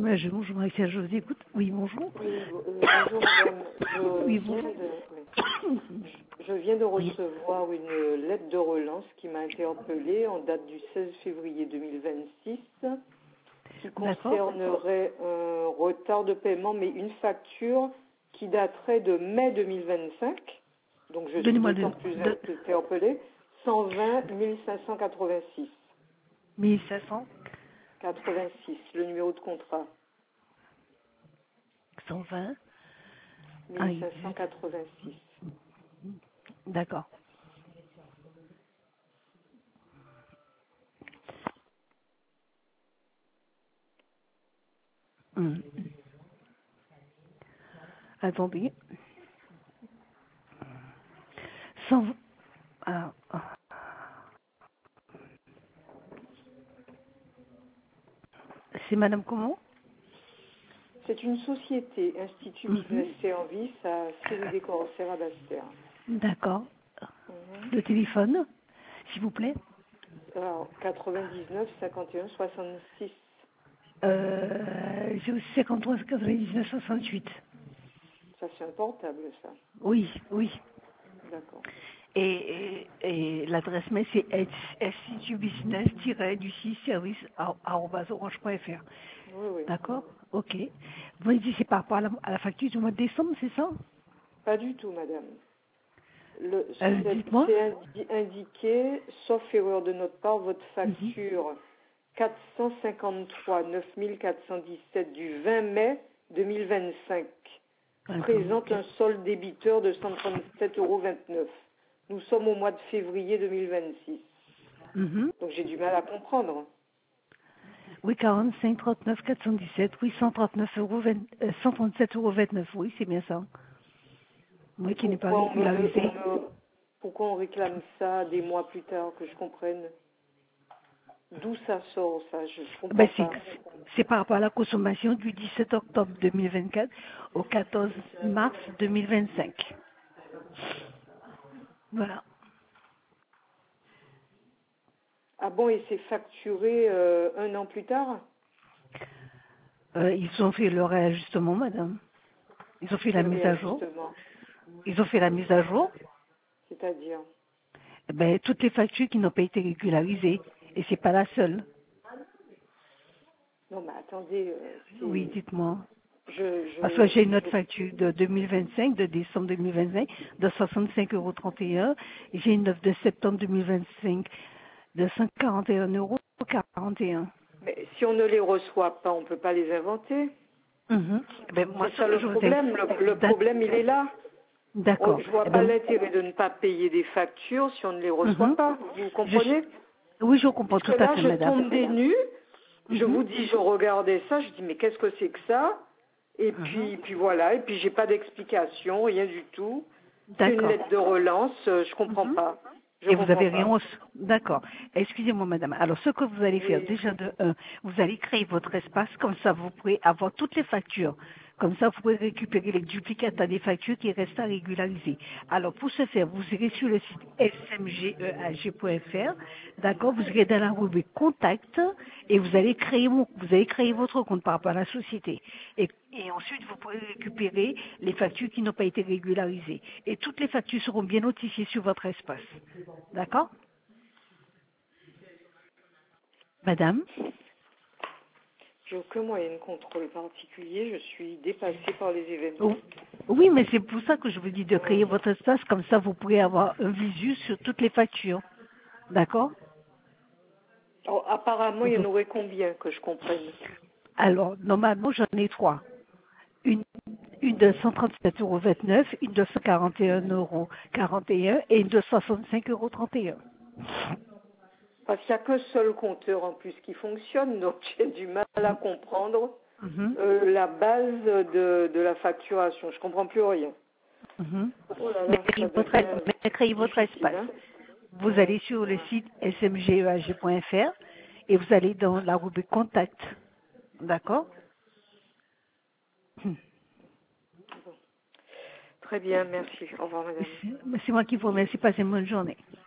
Bonjour Marie-Pierre, je vous écoute. Oui, bonjour. Oui, bonjour madame. Oui, bonjour. Je viens de Oui. recevoir une lettre de relance qui m'a interpellée en date du 16 février 2026 qui D'accord. concernerait un retard de paiement, mais une facture qui daterait de mai 2025. Donc je suis Donnez-moi d'autant plus interpellée. 120 1586. 1500, 86, le numéro de contrat. 120. Ah, 1586. d'accord. Hum. Attendez. 100. Ah, ah. C'est Madame comment? C'est une société, Institut Business Service à Céry-des-Corsaires à Basse-Terre. D'accord. Mhm. Le téléphone, s'il vous plaît. Alors, 99 51 66. J'ai aussi 53 99 68. Ça, c'est un portable, ça. Oui, oui. D'accord. Et l'adresse mail, c'est institutbusiness-service@orange.fr. Oui, oui. D'accord? Ok. Vous me dites c'est par rapport à la facture du mois de décembre, c'est ça? Pas du tout, madame. Dites-moi. C'est indiqué, sauf erreur de notre part, votre facture 453 9417 du 20 mai 2025 présente un solde débiteur de 137,29 €. Nous sommes au mois de février 2026. Donc j'ai du mal à comprendre. Oui, 45 39 417, oui, 137,29 €. Oui, c'est bien ça. Oui, Et qui n'est pas régularisé. pourquoi on réclame ça des mois plus tard, que je comprenne? D'où ça sort, ça? Je comprends Ben, pas. c'est par rapport à la consommation du 17 octobre 2024 au 14 mars 2025. Voilà. Ah bon, et c'est facturé un an plus tard? Ils ont fait le réajustement, madame. Ils ont fait la Quel mise à jour. réajustement? Ils ont fait la mise à jour. C'est-à-dire? Ben, toutes les factures qui n'ont pas été régularisées. Et c'est pas la seule. Non, mais attendez, Oui, dites-moi. Parce que je, j'ai une autre facture de 2025, de décembre 2025, de 65,31 €. Et j'ai une autre de septembre 2025 de 141,41 €. mais si on ne les reçoit pas, on ne peut pas les inventer. Ben, moi, C'est ça le je vous ai... problème. Le problème, il est là. D'accord. Je ne vois Eh pas ben, l'intérêt de ne pas payer des factures si on ne les reçoit pas. Vous comprenez? Oui, je comprends tout Puisque à là, fait, je madame. tombe des nues. Je vous dis, je regardais ça, je dis, mais qu'est-ce que c'est que ça? Et puis voilà, et puis j'ai pas d'explication, rien du tout. C'est une D'accord. lettre de relance, je comprends pas. Je Et vous comprends avez rien pas. reçu. D'accord. Excusez-moi, madame. Alors, ce que vous allez faire, Oui. déjà de un, vous allez créer votre espace, comme ça, vous pourrez avoir toutes les factures. Comme ça, vous pouvez récupérer les duplicata des factures qui restent à régulariser. Alors, pour ce faire, vous irez sur le site smgeag.fr. D'accord? Vous irez dans la rubrique contact et vous allez créer votre compte par rapport à la société. Et ensuite, vous pourrez récupérer les factures qui n'ont pas été régularisées. Et toutes les factures seront bien notifiées sur votre espace. D'accord? Madame? J'ai aucun moyen de contrôle particulier, je suis dépassée par les événements. Oh, oui, mais c'est pour ça que je vous dis de créer votre espace, comme ça vous pourrez avoir un visu sur toutes les factures. D'accord? Alors, apparemment, il y en aurait combien que je comprenne? Alors, normalement, j'en ai trois. Une, une de 137,29 €, une de 141,41 € et une de 65,31 €. Parce qu'il n'y a qu'un seul compteur en plus qui fonctionne, donc j'ai du mal à comprendre la base de la facturation. Je comprends plus rien. Oh là là, ça devient Mais créez votre difficile, espace. hein? Vous allez sur le site smgeag.fr et vous allez dans la rubrique contact. D'accord? Très bien, merci. Au revoir, madame. C'est moi qui vous remercie. Passez une bonne journée.